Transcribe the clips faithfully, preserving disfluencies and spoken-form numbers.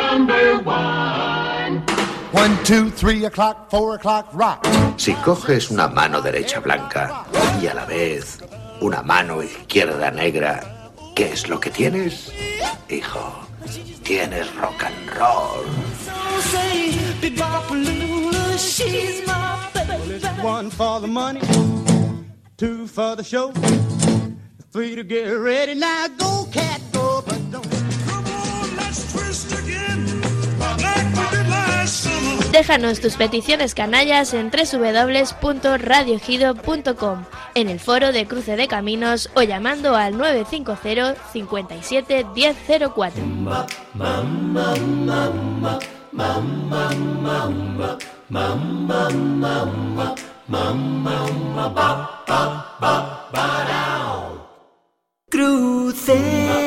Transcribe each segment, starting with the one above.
number one. One, two, three o'clock, four o'clock, rock. Si coges una mano derecha blanca y a la vez una mano izquierda negra, ¿qué es lo que tienes? Hijo, tienes rock and roll. One for the money, two for the show, three to get ready. Now go, cat, go, but don't. Come on, let's twist again, like we did last summer. Déjanos tus peticiones canallas en doble u doble u doble u punto radio ejido punto com, en el foro de Cruce de Caminos o llamando al nueve cinco cero, cincuenta y siete, diez cero cuatro. Cruce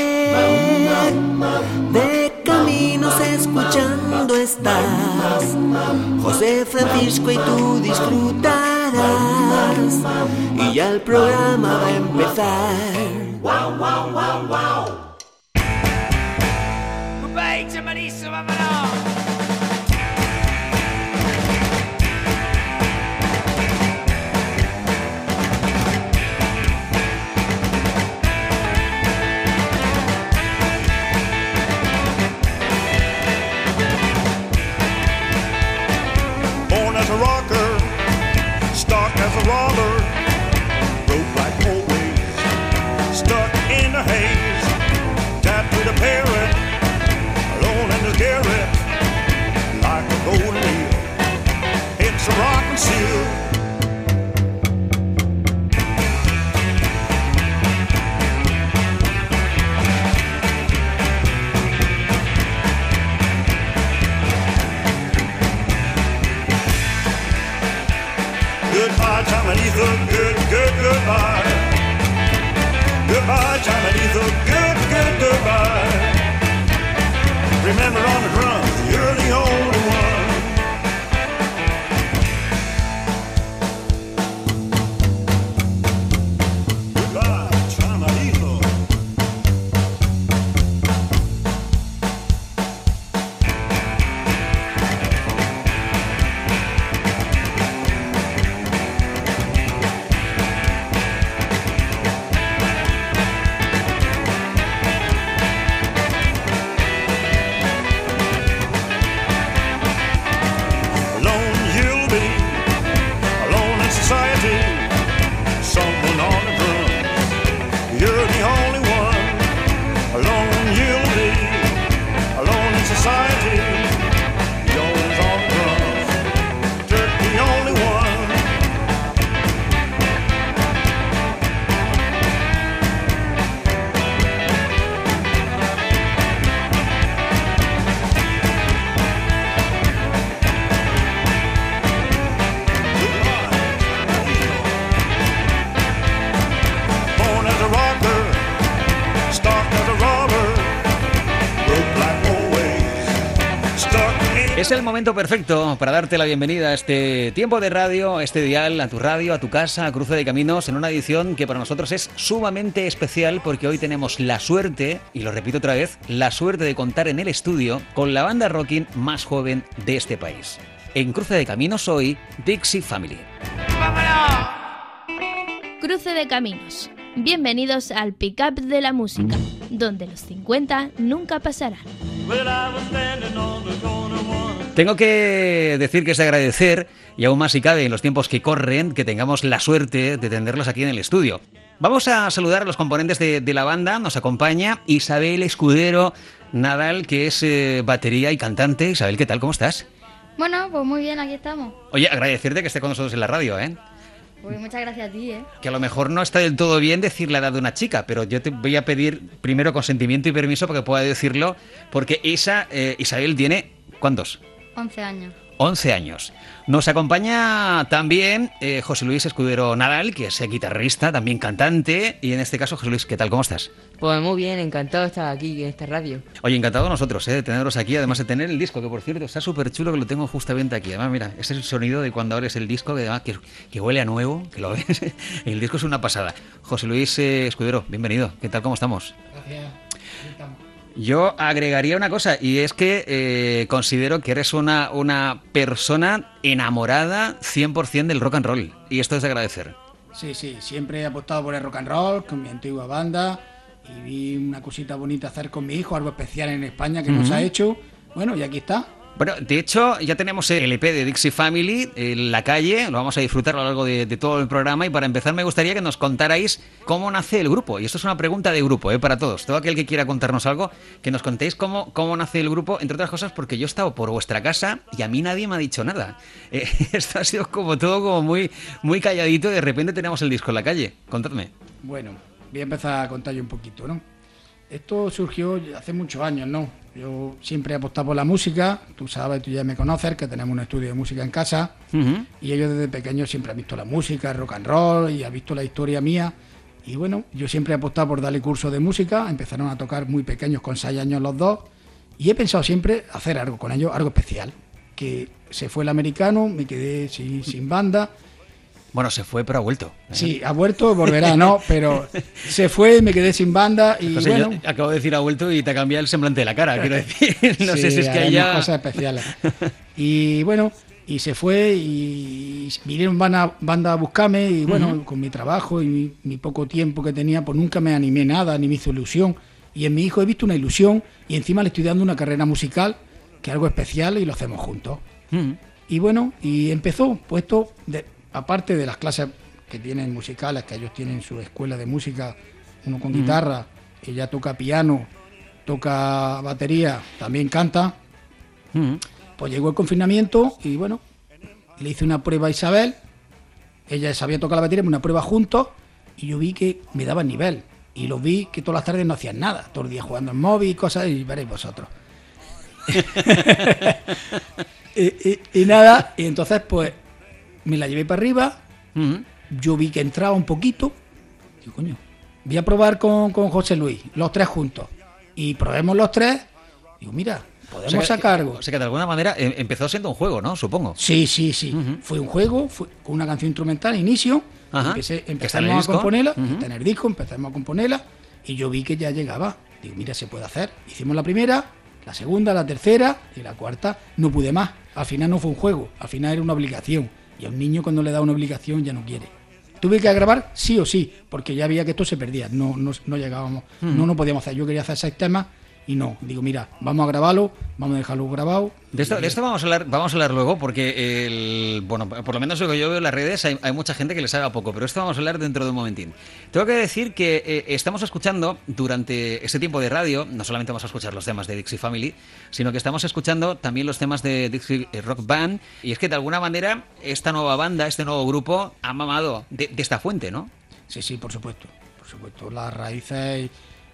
de Caminos escuchando estás, José Francisco, y tú disfrutarás, y ya el programa va a empezar. Wow, wow, wow, wow. Beige, Marisa, vámonos. As a rocker, stuck as a robber, broke like always, stuck in the haze, tapped with a parrot, alone in his garret, like a golden eel, it's a rockin' seal. Goodbye, Chamanitha, good, good, goodbye. Goodbye, Chamanitha, good, good, goodbye. Remember on the drums, you're the only one. Goodbye, Chamanitha. Es el momento perfecto para darte la bienvenida a este tiempo de radio, a este dial, a tu radio, a tu casa, a Cruce de Caminos, en una edición que para nosotros es sumamente especial porque hoy tenemos la suerte, y lo repito otra vez, la suerte de contar en el estudio con la banda rocking más joven de este país. En Cruce de Caminos hoy, Dixie Family. ¡Vámonos! Cruce de Caminos. Bienvenidos al pick-up de la música, donde los cincuenta nunca pasarán. Tengo que decir que es de agradecer, y aún más si cabe en los tiempos que corren, que tengamos la suerte de tenerlos aquí en el estudio. Vamos a saludar a los componentes de, de la banda. Nos acompaña Isabel Escudero Nadal, que es eh, batería y cantante. Isabel, ¿qué tal? ¿Cómo estás? Bueno, pues muy bien, aquí estamos. Oye, agradecerte que esté con nosotros en la radio, ¿eh? Pues muchas gracias a ti, ¿eh? Que a lo mejor no está del todo bien decir la edad de una chica, pero yo te voy a pedir primero consentimiento y permiso para que pueda decirlo, porque esa, eh, Isabel tiene... ¿Cuántos? once años. once años. Nos acompaña también eh, José Luis Escudero Nadal, que es guitarrista, también cantante, y en este caso, José Luis, ¿qué tal? ¿Cómo estás? Pues muy bien, encantado de estar aquí en esta radio. Oye, encantado nosotros, ¿eh? de teneros aquí, además de tener el disco, que por cierto está súper chulo, que lo tengo justamente aquí. Además, mira, ese es el sonido de cuando abres el disco, que además que, que huele a nuevo, que lo ves. El disco es una pasada. José Luis eh, Escudero, bienvenido. ¿Qué tal? ¿Cómo estamos? Gracias. Yo agregaría una cosa, y es que eh, considero que eres una, una persona enamorada cien por ciento del rock and roll, y esto es de agradecer. Sí, sí, siempre he apostado por el rock and roll, con mi antigua banda, y vi una cosita bonita hacer con mi hijo, algo especial en España que uh-huh. nos ha hecho, bueno, y aquí está. Bueno, de hecho, ya tenemos el E P de Dixie Family en la calle, lo vamos a disfrutar a lo largo de, de todo el programa, y para empezar me gustaría que nos contarais cómo nace el grupo, y esto es una pregunta de grupo, ¿eh? Para todos, todo aquel que quiera contarnos algo, que nos contéis cómo, cómo nace el grupo, entre otras cosas porque yo he estado por vuestra casa y a mí nadie me ha dicho nada. Eh, esto ha sido como todo como muy, muy calladito, y de repente tenemos el disco en la calle. Contadme. Bueno, voy a empezar a contar yo un poquito, ¿no? Esto surgió hace muchos años, ¿no? Yo siempre he apostado por la música, tú sabes, tú ya me conoces, que tenemos un estudio de música en casa, uh-huh. y ellos desde pequeños siempre han visto la música, el rock and roll, y han visto la historia mía, y bueno, yo siempre he apostado por darle cursos de música, empezaron a tocar muy pequeños, con seis años los dos, y he pensado siempre hacer algo con ellos, algo especial, que se fue el americano, me quedé sin, sin banda. Bueno, se fue, pero ha vuelto. ¿eh? Sí, ha vuelto, volverá, ¿no? Pero se fue, me quedé sin banda y José, bueno... Yo acabo de decir ha vuelto y te ha cambiado el semblante de la cara, quiero decir. No sí, sé si es que hay ya... cosas especiales. Y bueno, y se fue y vinieron banda, banda a buscarme y bueno, uh-huh. con mi trabajo y mi, mi poco tiempo que tenía, pues nunca me animé nada, ni me hizo ilusión. Y en mi hijo he visto una ilusión y encima le estoy dando una carrera musical, que es algo especial y lo hacemos juntos. Uh-huh. Y bueno, y empezó, pues esto... De, aparte de las clases que tienen musicales, que ellos tienen su escuela de música, uno con uh-huh. guitarra, ella toca piano, toca batería, también canta, uh-huh. pues llegó el confinamiento y bueno, le hice una prueba a Isabel, ella sabía tocar la batería, una prueba juntos, y yo vi que me daba nivel, y los vi que todas las tardes no hacían nada, todo el día jugando en móvil y cosas, y veréis vosotros. y, y, y nada, y entonces pues me la llevé para arriba, uh-huh. yo vi que entraba un poquito, digo, coño, voy a probar con, con José Luis, los tres juntos, y probemos los tres, digo, mira, podemos o sea, sacar algo. O sea que de alguna manera eh, empezó siendo un juego, ¿no? Supongo. Sí, sí, sí, uh-huh. fue un juego, fue con una canción instrumental, inicio, uh-huh. empecé, empezamos a componerla, uh-huh. está en el disco, empezamos a componerla, y yo vi que ya llegaba, digo, mira, se puede hacer, hicimos la primera, la segunda, la tercera, y la cuarta, no pude más, al final no fue un juego, al final era una obligación. Y a un niño cuando le da una obligación ya no quiere. Tuve que grabar sí o sí, porque ya veía que esto se perdía, no, no, no llegábamos, hmm. no, no podíamos hacer. Yo quería hacer seis temas y no, digo, mira, vamos a grabarlo, vamos a dejarlo grabado. De esto, de esto vamos a hablar, vamos a hablar luego, porque el, bueno, por lo menos lo que yo veo en las redes hay, hay mucha gente que le sabe a poco, pero esto vamos a hablar dentro de un momentín. Tengo que decir que eh, estamos escuchando durante este tiempo de radio, no solamente vamos a escuchar los temas de Dixie Family, sino que estamos escuchando también los temas de Dixie Rock Band, y es que de alguna manera esta nueva banda, este nuevo grupo ha mamado de, de esta fuente, ¿no? Sí, sí, por supuesto, por supuesto, las raíces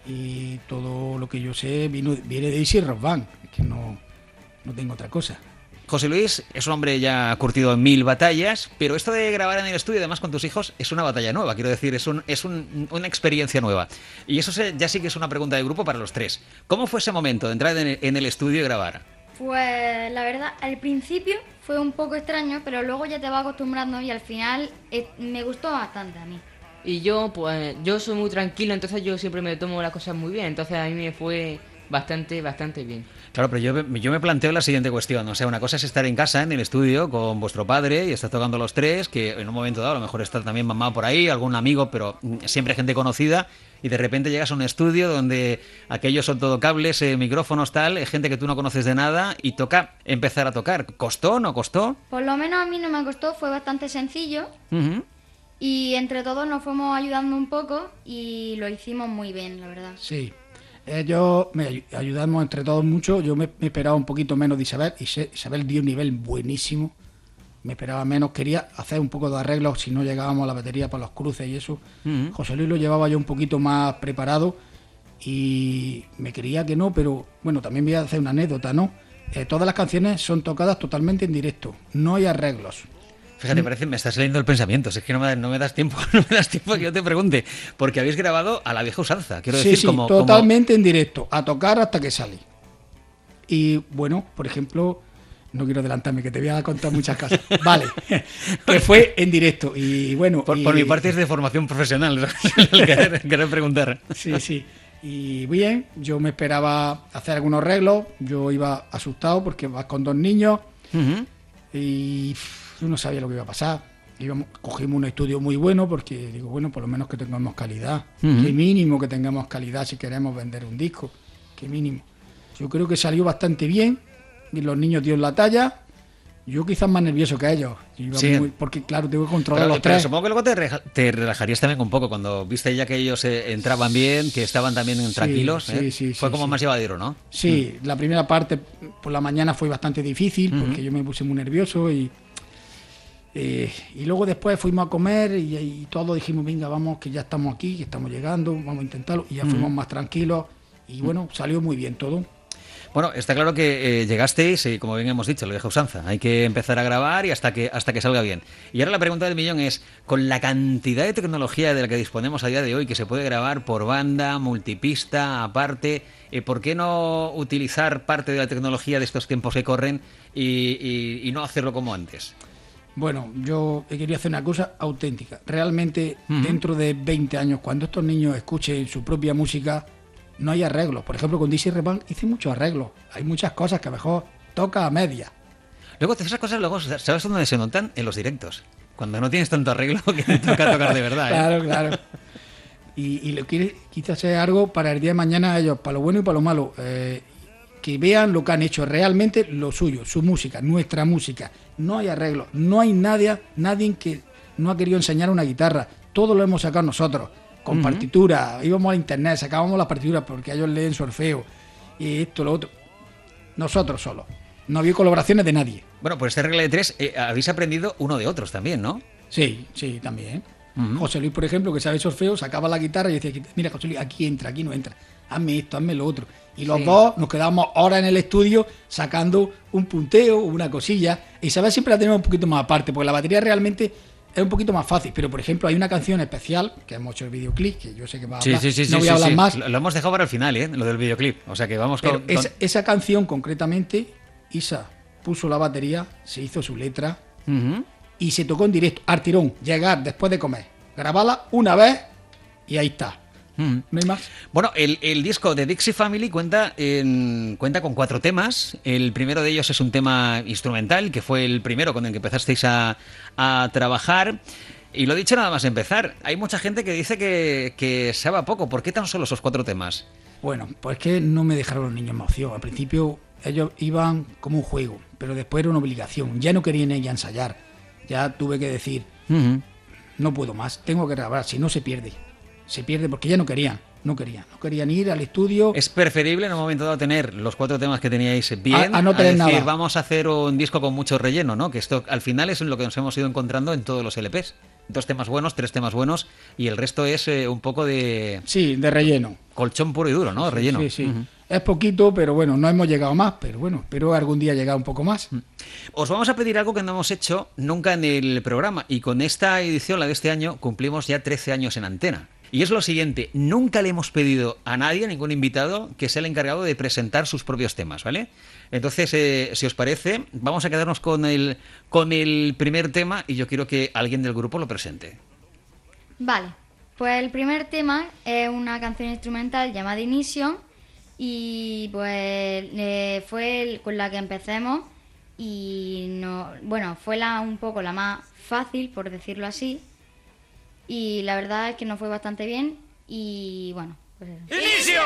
y todo lo que yo sé vino, viene de Dixie Rock Band, es que no, no tengo otra cosa. José Luis es un hombre ya curtido en mil batallas, pero esto de grabar en el estudio, además con tus hijos, es una batalla nueva, quiero decir, es, un, es un, una experiencia nueva. Y eso se, ya sí que es una pregunta de grupo para los tres. ¿Cómo fue ese momento de entrar en el, en el estudio y grabar? Pues la verdad, al principio fue un poco extraño, pero luego ya te vas acostumbrando y al final eh, me gustó bastante a mí. Y yo, pues, yo soy muy tranquilo, entonces yo siempre me tomo las cosas muy bien, entonces a mí me fue bastante, bastante bien. Claro, pero yo, yo me planteo la siguiente cuestión, o sea, una cosa es estar en casa, en el estudio, con vuestro padre, y estar tocando los tres, que en un momento dado a lo mejor está también mamá por ahí, algún amigo, pero siempre gente conocida, y de repente llegas a un estudio donde aquellos son todo cables, eh, micrófonos, tal, gente que tú no conoces de nada, y toca empezar a tocar. ¿Costó o no costó? Por lo menos a mí no me costó, fue bastante sencillo. Uh-huh. Y entre todos nos fuimos ayudando un poco y lo hicimos muy bien, la verdad. Sí, ellos me ayudamos entre todos mucho. Yo me, me esperaba un poquito menos de Isabel. Y Isabel dio un nivel buenísimo. Me esperaba menos. Quería hacer un poco de arreglos si no llegábamos a la batería para los cruces y eso. Uh-huh. José Luis lo llevaba yo un poquito más preparado y me creía que no, pero bueno, también voy a hacer una anécdota, ¿no? Eh, todas las canciones son tocadas totalmente en directo. No hay arreglos. Fíjate, parece me estás leyendo el pensamiento. Si es que no me, no me das tiempo, no me das tiempo que yo te pregunte, porque habéis grabado a la vieja usanza, quiero sí, decir, sí, como totalmente como... en directo, a tocar hasta que sale. Y bueno, por ejemplo, no quiero adelantarme, que te voy a contar muchas cosas. Vale, que fue en directo y bueno. Por, y... por mi parte es de formación profesional, el querer, querer preguntar. Sí, sí. Y bien, yo me esperaba hacer algunos arreglos, yo iba asustado porque vas con dos niños uh-huh. y pff, yo no sabía lo que iba a pasar. Íbamos, cogimos un estudio muy bueno porque digo, bueno, por lo menos que tengamos calidad, uh-huh. que mínimo que tengamos calidad si queremos vender un disco, que mínimo. Yo creo que salió bastante bien y los niños dieron la talla. Yo quizás más nervioso que ellos, iba sí. muy, porque claro, tengo que controlar pero, los pero tres. Supongo que luego te, re, te relajarías también un poco cuando viste ya que ellos eh, entraban bien, que estaban también sí, tranquilos. Sí, ¿eh? sí, Fue sí, como sí. más llevadero, ¿no? Sí, mm. la primera parte por la mañana fue bastante difícil uh-huh. porque yo me puse muy nervioso y eh, y luego después fuimos a comer y, y todos dijimos, venga, vamos, que ya estamos aquí, que estamos llegando, vamos a intentarlo y ya uh-huh. fuimos más tranquilos y bueno, salió muy bien todo. Bueno, está claro que eh, llegasteis y como bien hemos dicho, lo deja usanza. Hay que empezar a grabar y hasta que hasta que salga bien. Y ahora la pregunta del millón es, con la cantidad de tecnología de la que disponemos a día de hoy, que se puede grabar por banda, multipista, aparte, eh, ¿por qué no utilizar parte de la tecnología de estos tiempos que corren y, y, y no hacerlo como antes? Bueno, yo quería hacer una cosa auténtica. Realmente, uh-huh. dentro de veinte años, cuando estos niños escuchen su propia música, no hay arreglos. Por ejemplo, con Dizzy Revan hice muchos arreglos. Hay muchas cosas que a lo mejor toca a media. Luego, esas cosas, luego, ¿sabes dónde se notan? En los directos. Cuando no tienes tanto arreglo que te toca tocar de verdad. ¿eh? Claro, claro. Y, y lo quiere quizás hacer algo para el día de mañana ellos, para lo bueno y para lo malo. Eh, que vean lo que han hecho realmente, lo suyo, su música, nuestra música. No hay arreglos. No hay nadie, nadie que no ha querido enseñar una guitarra. Todo lo hemos sacado nosotros. Con uh-huh. partituras, íbamos a internet, sacábamos las partituras porque ellos leen su Orfeo y esto, lo otro. Nosotros solos. No había colaboraciones de nadie. Bueno, por esta regla de tres eh, habéis aprendido uno de otros también, ¿no? Sí, sí, también. Uh-huh. José Luis, por ejemplo, que sabe Orfeo, sacaba la guitarra y decía, mira, José Luis, aquí entra, aquí no entra. Hazme esto, hazme lo otro. Y los sí. dos nos quedábamos horas en el estudio sacando un punteo, una cosilla. Y Isabel siempre la tenemos un poquito más aparte, porque la batería realmente es un poquito más fácil, pero por ejemplo hay una canción especial que hemos hecho el videoclip, que yo sé que va a hablar, sí, sí, sí, no sí, voy a hablar sí. más. Lo, lo hemos dejado para el final, ¿eh? Lo del videoclip, o sea que vamos pero con... Esa, esa canción concretamente, Isa puso la batería, se hizo su letra uh-huh. y se tocó en directo, al tirón, llegar después de comer, grabarla una vez y ahí está. Mm. ¿No hay más? Bueno, el, el disco de Dixie Family cuenta, en, cuenta con cuatro temas. El primero de ellos es un tema instrumental, que fue el primero con el que empezasteis a, a trabajar. Y lo dicho nada más empezar, hay mucha gente que dice que, que se va poco. ¿Por qué tan solo esos cuatro temas? Bueno, pues que no me dejaron los niños más opción. Al principio ellos iban como un juego, pero después era una obligación. Ya no querían ella ensayar. Ya tuve que decir, uh-huh. no puedo más, tengo que grabar, si no se pierde. Se pierde porque ya no querían, no querían, no querían ir al estudio. Es preferible en un momento dado tener los cuatro temas que teníais bien a, a no tener a decir, nada. Vamos a hacer un disco con mucho relleno, ¿no? Que esto al final es lo que nos hemos ido encontrando en todos los L Pes. Dos temas buenos, tres temas buenos y el resto es eh, un poco de... Sí, de relleno. Colchón puro y duro, ¿no? Sí, relleno. Sí, sí. Uh-huh. Es poquito, pero bueno, no hemos llegado más, pero bueno, espero algún día llegar un poco más. Os vamos a pedir algo que no hemos hecho nunca en el programa y con esta edición, la de este año, cumplimos ya trece años en antena. Y es lo siguiente, nunca le hemos pedido a nadie, a ningún invitado, que sea el encargado de presentar sus propios temas, ¿vale? Entonces, eh, si os parece, vamos a quedarnos con el, con el primer tema y yo quiero que alguien del grupo lo presente. Vale, pues el primer tema es una canción instrumental llamada Ignition y pues eh, fue el, con la que empecemos y no, bueno, fue la, un poco la más fácil, por decirlo así. Y la verdad es que nos fue bastante bien y bueno, pues eso. ¡Inicio!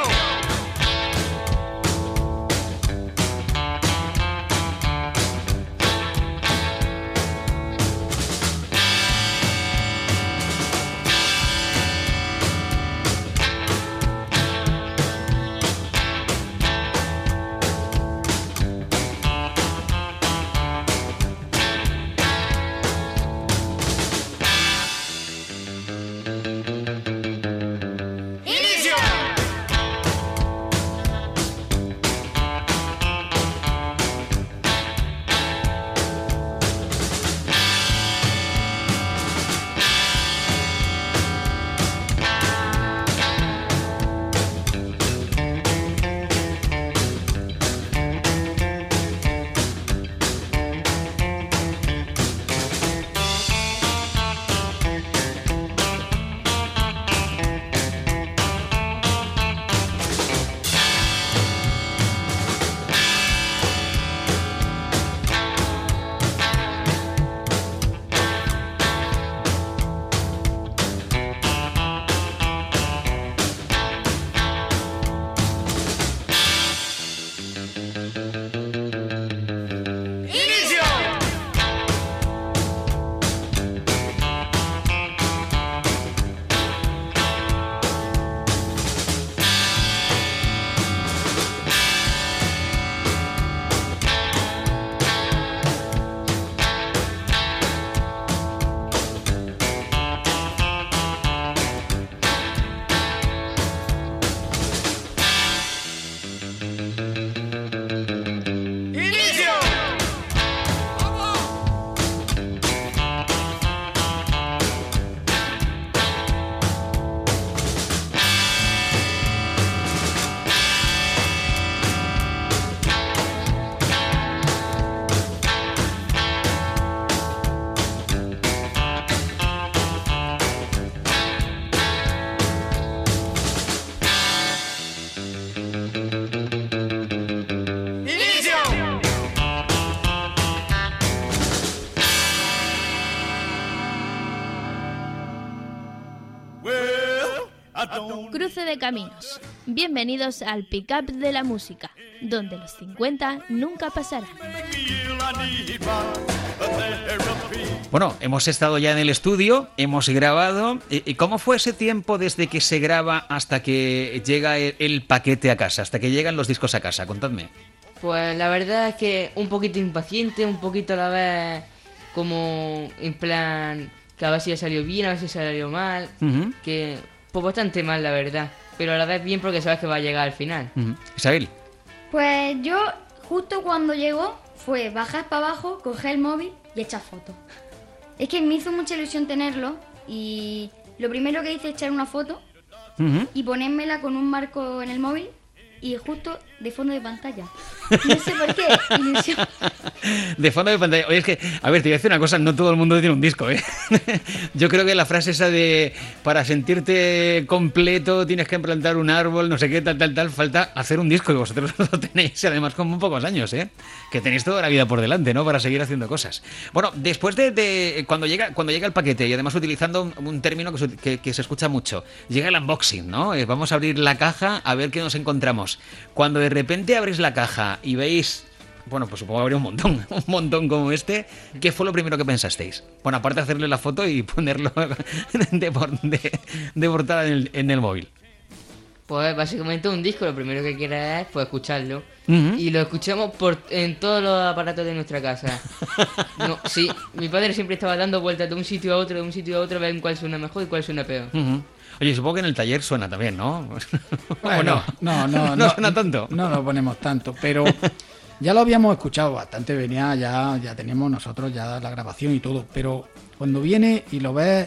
Cruce de Caminos. Bienvenidos al pick-up de la música, donde los cincuenta nunca pasarán. Bueno, hemos estado ya en el estudio, hemos grabado. ¿Y cómo fue ese tiempo desde que se graba hasta que llega el, el paquete a casa, hasta que llegan los discos a casa? Contadme. Pues la verdad es que un poquito impaciente, un poquito a la vez como en plan que a ver si ha salido bien, a ver si ha salido mal, uh-huh. que pues bastante mal la verdad, pero a la vez bien porque sabes que va a llegar al final. Uh-huh. Isabel. Pues yo justo cuando llegó fue bajar para abajo, coger el móvil y echar fotos. Es que me hizo mucha ilusión tenerlo y lo primero que hice es echar una foto uh-huh. y ponérmela con un marco en el móvil y justo de fondo de pantalla. No sé por qué, ilusión. De fondo de pantalla. Oye, es que, a ver, te voy a decir una cosa, no todo el mundo tiene un disco, ¿eh? Yo creo que la frase esa de para sentirte completo tienes que plantar un árbol, no sé qué, tal, tal, tal, falta hacer un disco y vosotros lo tenéis, además con muy pocos años, ¿eh? Que tenéis toda la vida por delante, ¿no? Para seguir haciendo cosas. Bueno, después de, de cuando llega cuando llega el paquete, y además utilizando un, un término que se, que, que se escucha mucho, llega el unboxing, ¿no? Eh, vamos a abrir la caja a ver qué nos encontramos. Cuando de repente abrís la caja y veis, bueno, pues supongo que habría un montón, un montón como este, ¿qué fue lo primero que pensasteis? Bueno, aparte de hacerle la foto y ponerlo de, de, de portada en el, en el móvil. Pues básicamente un disco, lo primero que quieras es pues, escucharlo. Uh-huh. Y lo escuchamos por en todos los aparatos de nuestra casa. No, sí, mi padre siempre estaba dando vueltas de un sitio a otro, de un sitio a otro, a ver cuál suena mejor y cuál suena peor. Uh-huh. Oye, supongo que en el taller suena también, ¿no? Bueno, no, no, no, no, no suena tanto. No lo ponemos tanto, pero ya lo habíamos escuchado bastante, venía ya, ya teníamos nosotros ya la grabación y todo, pero cuando viene y lo ves,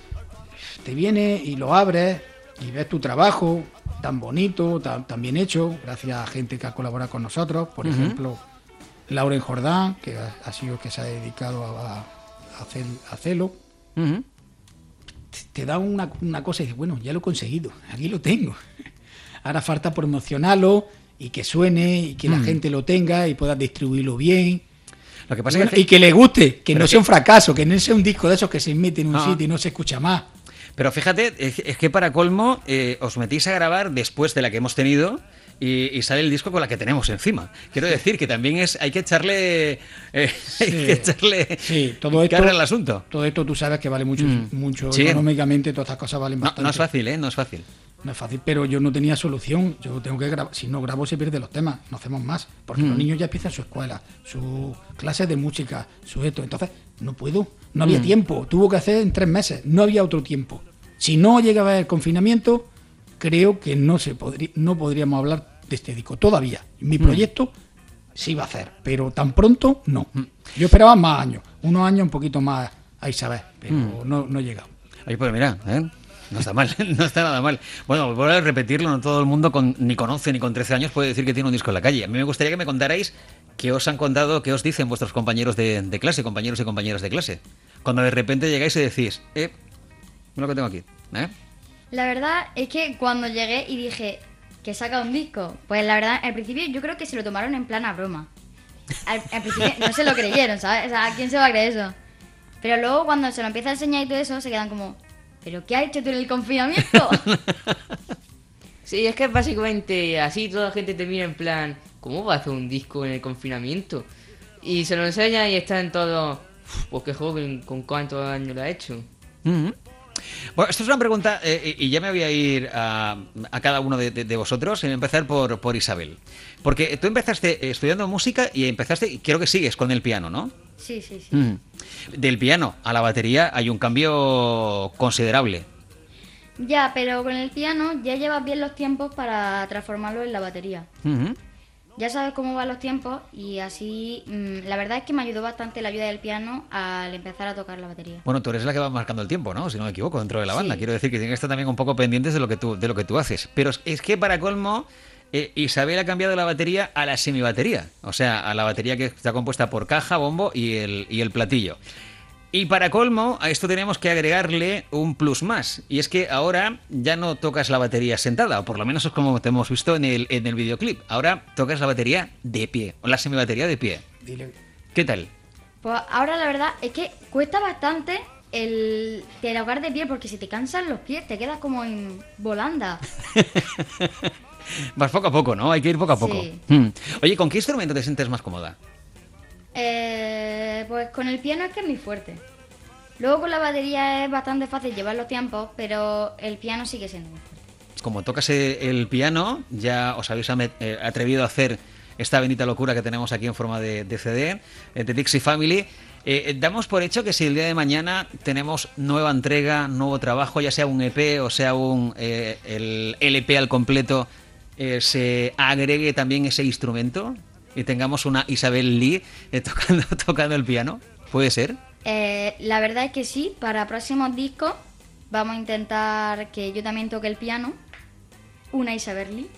te viene y lo abres y ves tu trabajo tan bonito, tan, tan bien hecho, gracias a gente que ha colaborado con nosotros, por uh-huh. ejemplo, Lauren Jordán, que ha, ha sido que se ha dedicado a, a, hacer, a hacerlo. Uh-huh. Te da una, una cosa y dices, bueno, ya lo he conseguido, aquí lo tengo. Ahora falta promocionarlo y que suene y que mm. la gente lo tenga y pueda distribuirlo bien. Lo que pasa bueno, es que... Y que le guste, que no sea que... un fracaso, que no sea un disco de esos que se mete en un ah. sitio y no se escucha más. Pero fíjate, es que para colmo eh, os metís a grabar después de la que hemos tenido y, y sale el disco con la que tenemos encima. Quiero decir que también es hay que echarle eh, sí, hay que echarle sí, todo esto, carga al asunto. Todo esto tú sabes que vale mucho, mm. mucho sí. económicamente, todas estas cosas valen no, bastante. No es fácil, ¿eh? No es fácil. No es fácil, pero yo no tenía solución. Yo tengo que grabar. Si no grabo se pierden los temas, no hacemos más. Porque mm. los niños ya empiezan su escuela, su clase de música, su esto. Entonces, no puedo, no había mm. tiempo. Tuvo que hacer en tres meses, no había otro tiempo. Si no llegaba el confinamiento, creo que no se podría, no podríamos hablar de este disco todavía. Mi mm. proyecto se iba a hacer, pero tan pronto no. Mm. Yo esperaba más años, unos años un poquito más a Isabel, pero mm. no, no he llegado. Oye, pues mira, ¿eh? No está mal, no está nada mal. Bueno, voy a repetirlo, no todo el mundo con, ni con once ni con trece años puede decir que tiene un disco en la calle. A mí me gustaría que me contarais qué os han contado, qué os dicen vuestros compañeros de, de clase, compañeros y compañeras de clase. Cuando de repente llegáis y decís, eh, lo que tengo aquí, ¿eh? La verdad es que cuando llegué y dije que saca un disco, pues la verdad, al principio yo creo que se lo tomaron en plan a broma. Al, al principio no se lo creyeron, ¿sabes? O sea, ¿quién se va a creer eso? Pero luego cuando se lo empieza a enseñar y todo eso, se quedan como, ¿pero qué has hecho tú en el confinamiento? Sí, es que es básicamente así, toda la gente te mira en plan, ¿cómo va a hacer un disco en el confinamiento? Y se lo enseña y están todos, pues qué joven, ¿con cuántos años lo ha hecho? Mm-hmm. Bueno, esto es una pregunta eh, y ya me voy a ir a, a cada uno de, de, de vosotros y voy a empezar por, por Isabel. Porque tú empezaste estudiando música y empezaste, y creo que sigues con el piano, ¿no? Sí, sí, sí. Mm. Del piano a la batería hay un cambio considerable. Ya, pero con el piano ya llevas bien los tiempos para transformarlo en la batería. Mm-hmm. Ya sabes cómo van los tiempos y así, mmm, la verdad es que me ayudó bastante la ayuda del piano al empezar a tocar la batería. Bueno, tú eres la que va marcando el tiempo, ¿no? Si no me equivoco, dentro de la banda. Sí. Quiero decir que tienes que estar también un poco pendientes de lo que tú, de lo que tú haces. Pero es que para colmo, eh, Isabel ha cambiado la batería a la semibatería. O sea, a la batería que está compuesta por caja, bombo y el, y el platillo. Y para colmo, a esto tenemos que agregarle un plus más. Y es que ahora ya no tocas la batería sentada, o por lo menos es como te hemos visto en el, en el videoclip. Ahora tocas la batería de pie, o la semibatería de pie. Dile. ¿Qué tal? Pues ahora la verdad es que cuesta bastante el del hogar de piel, porque si te cansan los pies te quedas como en volanda. Vas poco a poco, ¿no? Hay que ir poco a poco. Sí. Hmm. Oye, ¿con qué instrumento te sientes más cómoda? Eh, pues con el piano es que es muy fuerte. Luego con la batería es bastante fácil llevar los tiempos, pero el piano sigue siendo muy fuerte. Como tocas el piano, ya os habéis atrevido a hacer esta bendita locura que tenemos aquí en forma de, de C D, de Dixie Family. Eh, damos por hecho que si el día de mañana tenemos nueva entrega, nuevo trabajo, ya sea un E P o sea un eh, el L P al completo, eh, se agregue también ese instrumento y tengamos una Isabel Lee eh, tocando, tocando el piano. ¿Puede ser? Eh, la verdad es que sí, para próximos discos vamos a intentar que yo también toque el piano, una Isabel Lee.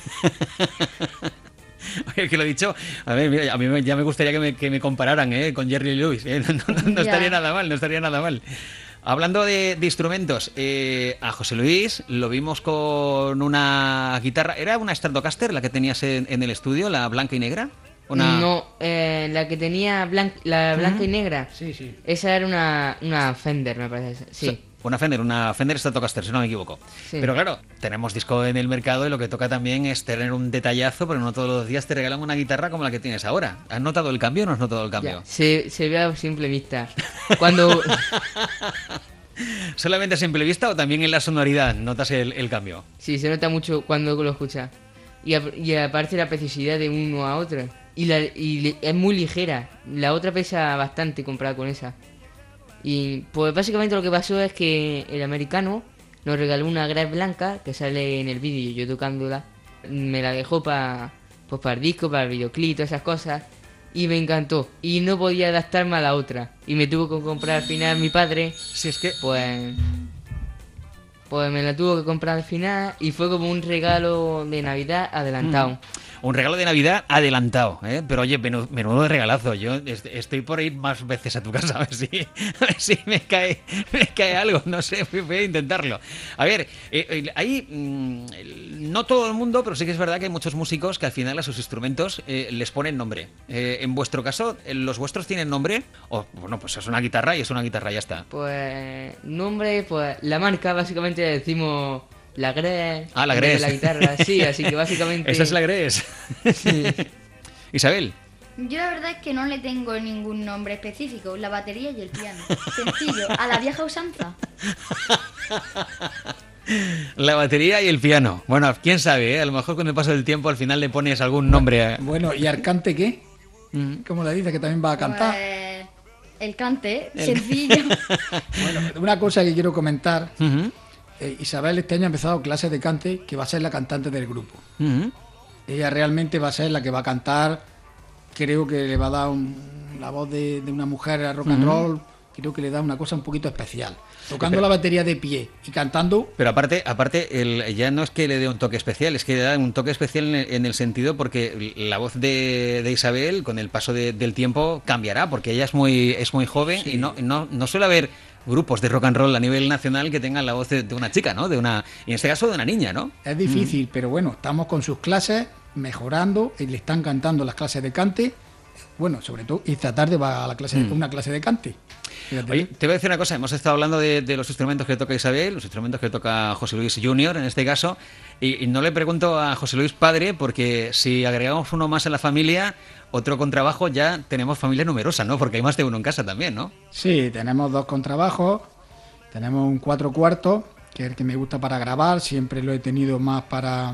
Oye, que lo he dicho, a ver, mira, a mí ya me gustaría que me, que me compararan ¿eh? con Jerry Lee Lewis, ¿eh? no, no, no estaría nada mal, no estaría nada mal. Hablando de, de instrumentos, eh, a José Luis lo vimos con una guitarra, ¿era una Stratocaster la que tenías en, en el estudio, la blanca y negra? Una... No, eh, la que tenía blan la blanca ¿Mm? y negra. Sí, sí. Esa era una, una Fender, me parece. Sí. sí. Una Fender, una Fender Stratocaster, si no me equivoco. Sí. Pero claro, tenemos disco en el mercado y lo que toca también es tener un detallazo, pero no todos los días te regalan una guitarra como la que tienes ahora. ¿Has notado el cambio o no has notado el cambio? Ya, se, se ve a simple vista. Cuando... ¿Solamente a simple vista o también en la sonoridad notas el, el cambio? Sí, se nota mucho cuando lo escuchas. Y, a, y aparte la precisidad de uno a otro. Y, la, y es muy ligera. La otra pesa bastante comparada con esa. Y pues básicamente lo que pasó es que el americano nos regaló una Gras blanca que sale en el vídeo, yo tocándola. Me la dejó para pues para el disco, para el videoclip, todas esas cosas. Y me encantó. Y no podía adaptarme a la otra. Y me tuvo que comprar al final mi padre. Si es que... Pues... Pues me la tuvo que comprar al final y fue como un regalo de Navidad adelantado. Mm. Un regalo de Navidad adelantado, ¿eh? Pero oye, menudo, menudo regalazo. Yo estoy por ir más veces a tu casa a ver si, a ver si me, cae, me cae algo. No sé, voy a intentarlo. A ver, eh, ahí mmm, no todo el mundo, pero sí que es verdad que hay muchos músicos que al final a sus instrumentos eh, les ponen nombre. Eh, en vuestro caso, ¿los vuestros tienen nombre? O, bueno, pues es una guitarra y es una guitarra, ya está. Pues nombre, pues la marca básicamente decimos... La Gres. Ah, la Gres. La guitarra, sí, así que básicamente... Esa es la Gres. Sí. Isabel. Yo la verdad es que no le tengo ningún nombre específico, la batería y el piano. Sencillo, a la vieja usanza. La batería y el piano. Bueno, quién sabe, ¿eh? A lo mejor con el paso del tiempo al final le pones algún nombre. A... Bueno, ¿y al cante qué? ¿Cómo le dices que también va a cantar? Pues, el cante, el... sencillo. Bueno, una cosa que quiero comentar... Uh-huh. Eh, Isabel este año ha empezado clases de cante, que va a ser la cantante del grupo. Uh-huh. Ella realmente va a ser la que va a cantar. Creo que le va a dar un, la voz de, de una mujer a rock and roll. Uh-huh. Creo que le da una cosa un poquito especial. Tocando pero, la batería de pie y cantando. Pero aparte, aparte el, ya no es que le dé un toque especial, es que le da un toque especial en el, en el sentido porque la voz de, de Isabel, con el paso de, del tiempo, cambiará, porque ella es muy, es muy joven sí. y no, no, no suele haber grupos de rock and roll a nivel nacional que tengan la voz de, de una chica, ¿no? De una, y en este caso de una niña, ¿no? Es difícil, mm. pero bueno, estamos con sus clases mejorando y le están cantando las clases de cante. Bueno, sobre todo esta tarde va a la clase, mm. una clase de cante. Fíjate. Oye, te voy a decir una cosa, hemos estado hablando de, de los instrumentos que toca Isabel, los instrumentos que toca José Luis junior en este caso, y, y no le pregunto a José Luis padre, porque si agregamos uno más en la familia, otro contrabajo, ya tenemos familia numerosa, ¿no? Porque hay más de uno en casa también, ¿no? Sí, tenemos dos contrabajos, tenemos un cuatro cuartos, que es el que me gusta para grabar, siempre lo he tenido más para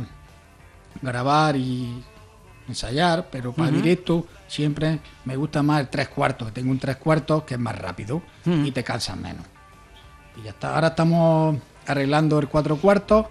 grabar y ensayar, pero para uh-huh. directo siempre me gusta más el tres cuartos. Tengo un tres cuartos que es más rápido uh-huh. y te cansas menos. Y ya está. Ahora estamos arreglando el cuatro cuartos,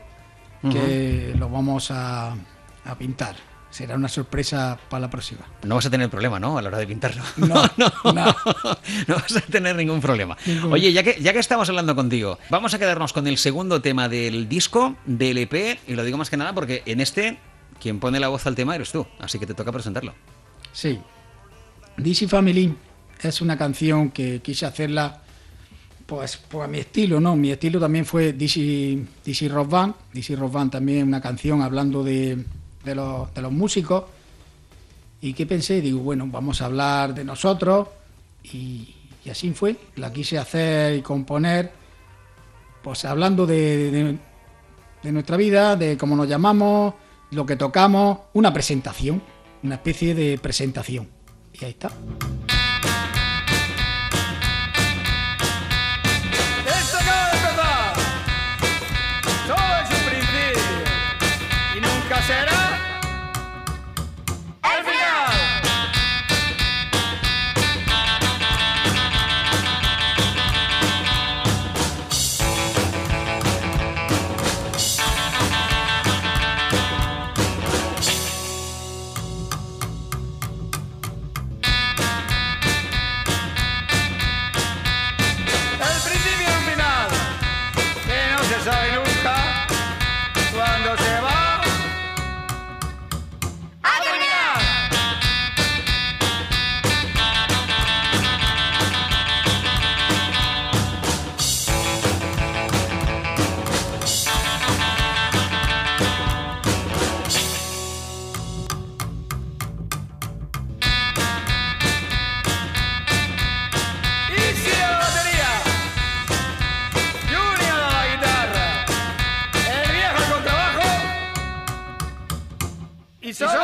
que uh-huh. lo vamos a, a pintar. Será una sorpresa para la próxima. No vas a tener problema, ¿no? A la hora de pintarlo. No, no, no. No, no vas a tener ningún problema. Ningún. Oye, ya que, ya que estamos hablando contigo, vamos a quedarnos con el segundo tema del disco, del E P, y lo digo más que nada porque en este, quien pone la voz al tema eres tú, así que te toca presentarlo. Sí. Dixie Family es una canción que quise hacerla pues, pues a mi estilo, ¿no? Mi estilo también fue Dixie, Dixie Rock Band. Dixie Rock Band también una canción hablando de... De los, de los músicos. ¿Y qué pensé? Digo, bueno, vamos a hablar de nosotros y, Y así fue, la quise hacer y componer, pues hablando de, de, de nuestra vida, de cómo nos llamamos, lo que tocamos, una presentación, una especie de presentación. Y ahí está. Esto acaba de empezar. Todo es un principio y nunca será el final. Sabe nunca cuándo se va a terminar. Y si la batería Junior a la guitarra, el viejo al contrabajo y somos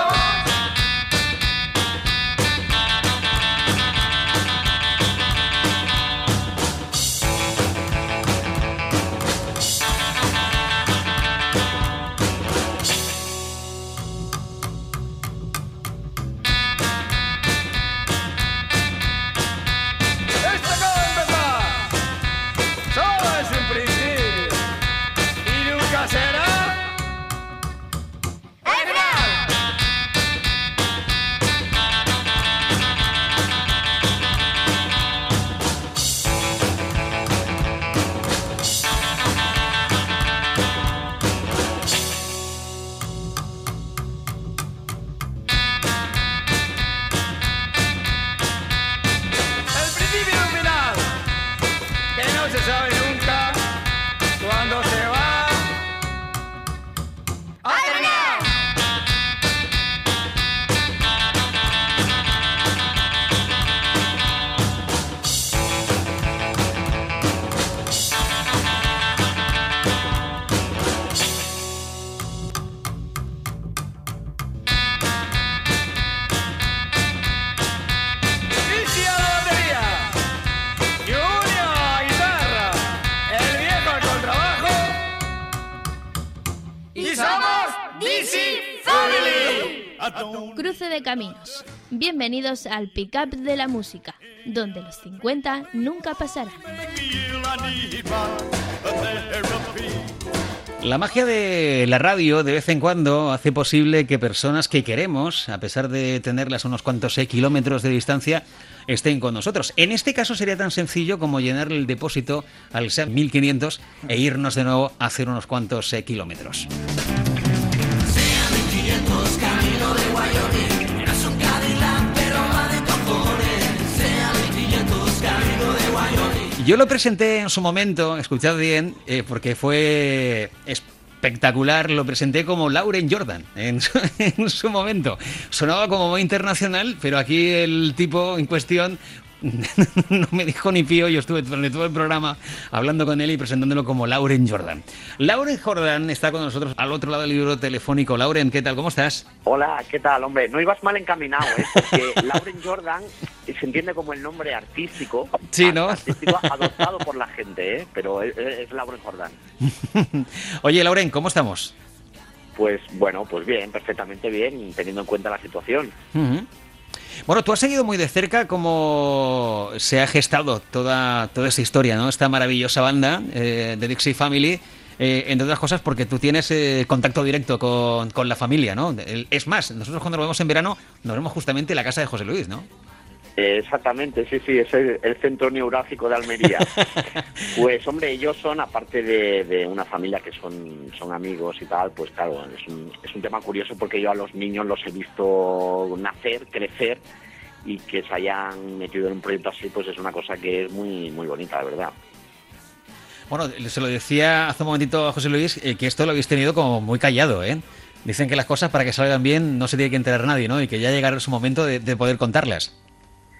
esto acaba de empezar. Todo es un principio y nunca será el final. El principio y un final que no se sabe nunca cuándo se va a terminar. Y si a la batería Junior a la guitarra, el viejo al contrabajo y somos D C Family. Cruce de caminos. Bienvenidos al pick-up de la música, donde los cincuenta nunca pasarán. La magia de la radio de vez en cuando hace posible que personas que queremos, a pesar de tenerlas a unos cuantos eh, kilómetros de distancia, estén con nosotros. En este caso sería tan sencillo como llenar el depósito al SEAT mil quinientos e irnos de nuevo a hacer unos cuantos eh, kilómetros. Camino de Wyoming, no es un Cadillac, pero va de cojones. Sea mil quinientos, camino de Wyoming. Yo lo presenté en su momento, escuchad bien, eh, porque fue espectacular. Lo presenté como Lauren Jordan en su, en su momento. Sonaba como muy internacional, pero aquí el tipo en cuestión no me dijo ni pío. Yo estuve durante todo el programa hablando con él y presentándolo como Lauren Jordan. Lauren Jordan está con nosotros al otro lado del libro telefónico. Lauren, ¿qué tal? ¿Cómo estás? Hola, ¿qué tal, hombre? No ibas mal encaminado, ¿eh? Porque Lauren Jordan se entiende como el nombre artístico, sí, ¿no? artístico adoptado por la gente, ¿eh? Pero es, es Lauren Jordan. Oye, Lauren, ¿cómo estamos? Pues bueno, pues bien, perfectamente bien, teniendo en cuenta la situación. Uh-huh. Bueno, tú has seguido muy de cerca cómo se ha gestado toda, toda esta historia, ¿no? Esta maravillosa banda eh, de Dixie Family, eh, entre otras cosas porque tú tienes eh, contacto directo con, con la familia, ¿no? Es más, nosotros cuando nos vemos en verano nos vemos justamente en la casa de José Luis, ¿no? Eh, exactamente, sí, sí, es el, el centro neurálgico de Almería. Pues hombre, ellos son, aparte de, de una familia que son, son amigos y tal, pues claro, es un, es un tema curioso porque yo a los niños los he visto nacer, crecer, y que se hayan metido en un proyecto así, pues es una cosa que es muy, muy bonita, de verdad. Bueno, se lo decía hace un momentito a José Luis, eh, que esto lo habéis tenido como muy callado, ¿eh? Dicen que las cosas para que salgan bien no se tiene que enterar nadie, ¿no? Y que ya llegará su momento de, de poder contarlas.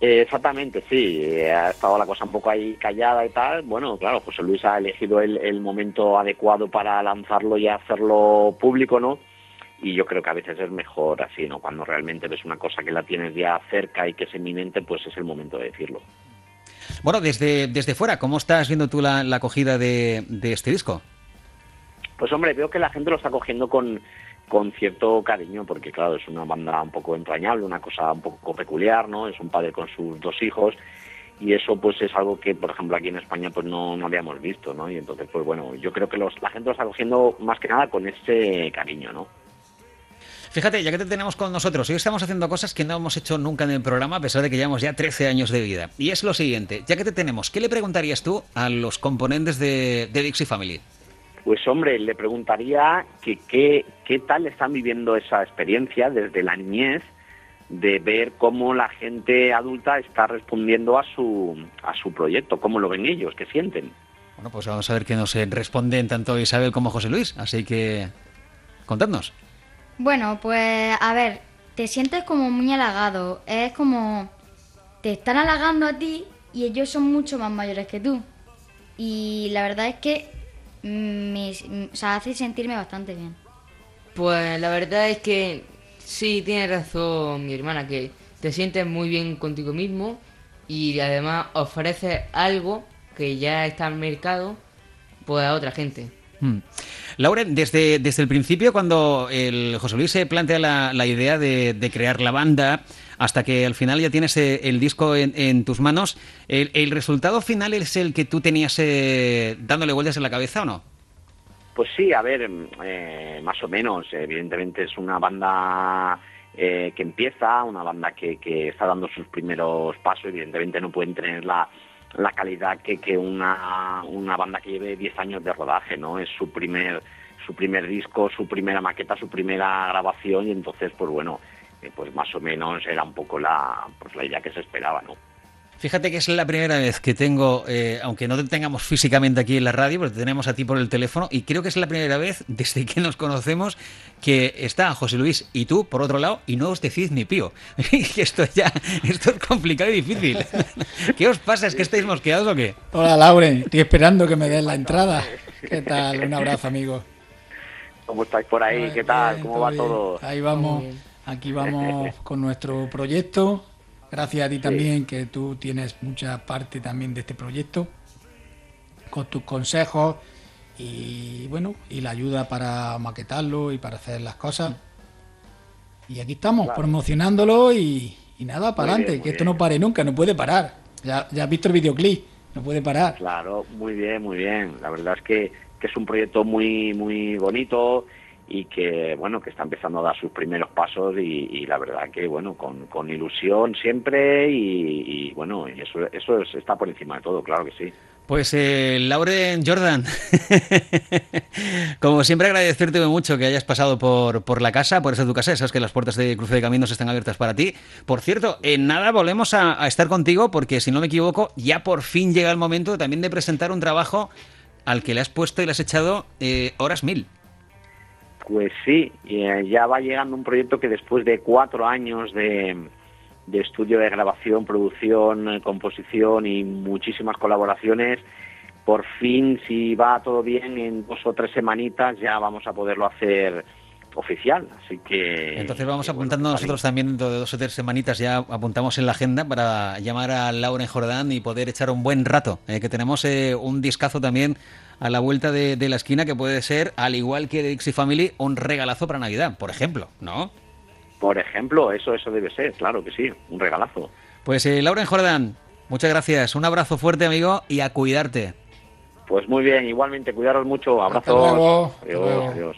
Eh, exactamente, sí, eh, ha estado la cosa un poco ahí callada y tal. Bueno, claro, José Luis ha elegido el, el momento adecuado para lanzarlo y hacerlo público, ¿no? Y yo creo que a veces es mejor así, ¿no? Cuando realmente ves una cosa que la tienes ya cerca y que es inminente, pues es el momento de decirlo. Bueno, desde, desde fuera, ¿cómo estás viendo tú la, la acogida de, de este disco? Pues hombre, veo que la gente lo está cogiendo con, con cierto cariño, porque claro, es una banda un poco entrañable, una cosa un poco peculiar, ¿no? Es un padre con sus dos hijos, y eso pues es algo que, por ejemplo, aquí en España pues no, no habíamos visto, ¿no? Y entonces, pues bueno, yo creo que los, la gente lo está cogiendo más que nada con ese cariño, ¿no? Fíjate, ya que te tenemos con nosotros, hoy estamos haciendo cosas que no hemos hecho nunca en el programa, a pesar de que llevamos ya trece años de vida. Y es lo siguiente, ya que te tenemos, ¿qué le preguntarías tú a los componentes de, de Dixie Family? Pues hombre, le preguntaría que qué qué tal están viviendo esa experiencia desde la niñez, de ver cómo la gente adulta está respondiendo a su a su proyecto, cómo lo ven ellos, qué sienten. Bueno, pues vamos a ver qué nos responden tanto Isabel como José Luis, así que contadnos. Bueno, pues a ver, te sientes como muy halagado, es como te están halagando a ti y ellos son mucho más mayores que tú. Y la verdad es que me, o sea, hace sentirme bastante bien. Pues la verdad es que sí, tiene razón mi hermana, que te sientes muy bien contigo mismo y además ofreces algo que ya está al mercado pues a otra gente. Hmm. Lauren, desde, desde el principio, cuando el José Luis se plantea la, la idea de, de crear la banda, hasta que al final ya tienes el disco en, en tus manos, ¿el, el resultado final es el que tú tenías eh, dándole vueltas en la cabeza o no? Pues sí, a ver, eh, más o menos. Evidentemente es una banda eh, que empieza, una banda que, que está dando sus primeros pasos. Evidentemente no pueden tener la, la calidad que, que una, una banda que lleve diez años de rodaje, ¿no? Es su primer su primer disco, su primera maqueta, su primera grabación, y entonces, pues bueno, eh, pues más o menos era un poco la, pues la idea que se esperaba, ¿no? Fíjate que es la primera vez que tengo, eh, aunque no te tengamos físicamente aquí en la radio, pero te tenemos a ti por el teléfono, y creo que es la primera vez desde que nos conocemos que está José Luis y tú por otro lado y no os decís ni pío. esto ya, esto es complicado y difícil. ¿Qué os pasa? ¿Es que estáis mosqueados o qué? Hola, Lauren, estoy esperando que me des la entrada. ¿Qué tal? Un abrazo, amigo. ¿Cómo estáis por ahí? ¿Qué tal? ¿Cómo va todo? Ahí vamos, aquí vamos con nuestro proyecto. Gracias a ti también, sí, que tú tienes mucha parte también de este proyecto, con tus consejos y bueno, y la ayuda para maquetarlo y para hacer las cosas. Y aquí estamos, claro, promocionándolo y, y nada, para adelante, que esto bien. No pare nunca, no puede parar. Ya, ya has visto el videoclip, no puede parar. Claro, muy bien, muy bien. La verdad es que, que es un proyecto muy, muy bonito, y que bueno, que está empezando a dar sus primeros pasos, y, y la verdad que bueno, con, con ilusión siempre, y, y bueno, y eso eso es, está por encima de todo, claro que sí. Pues eh, Lauren Jordan, como siempre agradecerte mucho que hayas pasado por, por la casa, por esa tu casa. Sabes que las puertas de Cruce de Caminos están abiertas para ti. Por cierto, en nada volvemos a, a estar contigo, porque si no me equivoco, ya por fin llega el momento también de presentar un trabajo al que le has puesto y le has echado eh, horas mil. Pues sí, ya va llegando un proyecto que después de cuatro años de, de estudio de grabación, producción, composición y muchísimas colaboraciones, por fin, si va todo bien, en dos o tres semanitas ya vamos a poderlo hacer oficial. Así que... Entonces vamos que, apuntando bueno, nosotros también, dentro de dos o tres semanitas ya apuntamos en la agenda para llamar a Lauren Jordan y poder echar un buen rato, eh, que tenemos eh, un discazo también a la vuelta de, de la esquina, que puede ser, al igual que de Dixie Family, un regalazo para Navidad, por ejemplo, ¿no? Por ejemplo, eso eso debe ser, claro que sí, un regalazo. Pues eh, Lauren Jordan, muchas gracias, un abrazo fuerte, amigo, y a cuidarte. Pues muy bien, igualmente, cuidaros mucho, abrazos. Hasta luego. Adiós, Hasta luego. adiós.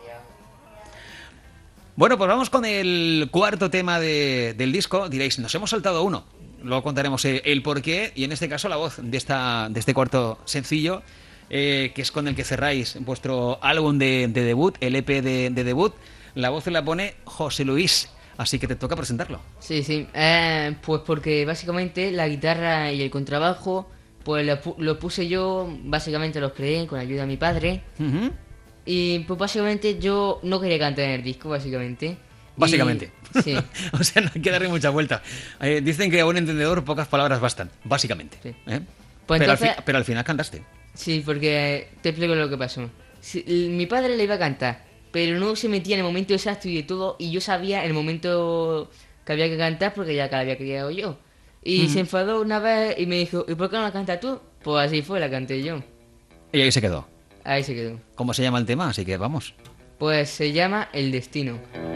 Bueno, pues vamos con el cuarto tema de, del disco. Diréis, nos hemos saltado uno. Luego contaremos el, el porqué, y en este caso la voz de, esta, de este cuarto sencillo, eh, que es con el que cerráis vuestro álbum de, de debut, el E P de, de debut. La voz la pone José Luis, así que te toca presentarlo. Sí, sí, eh, pues porque básicamente la guitarra y el contrabajo, pues lo, lo puse yo, básicamente los creé con la ayuda de mi padre. Uh-huh. Y pues básicamente yo no quería cantar en el disco, básicamente. Básicamente. Y, sí. O sea, no hay que darle mucha vuelta. Eh, dicen que a un entendedor pocas palabras bastan, básicamente. Sí. ¿Eh? Pues pero, entonces, al fi- pero al final cantaste. Sí, porque te explico lo que pasó. Si, mi padre le iba a cantar, pero no se metía en el momento exacto y de todo, y yo sabía el momento que había que cantar porque ya que la había criado yo. Y Mm. se enfadó una vez y me dijo, ¿y por qué no la cantas tú? Pues así fue, la canté yo. Y ahí se quedó. Ahí se quedó. ¿Cómo se llama el tema? Así que vamos. Pues se llama El Destino.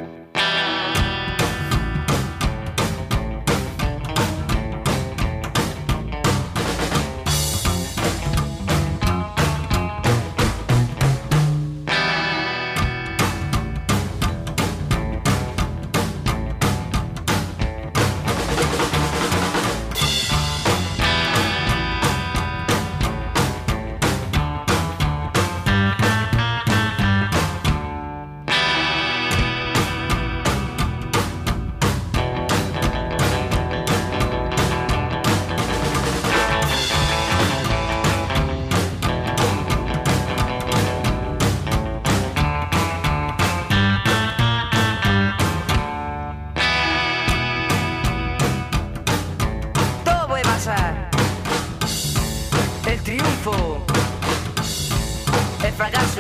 Todo puede pasar. El triunfo, el fracaso,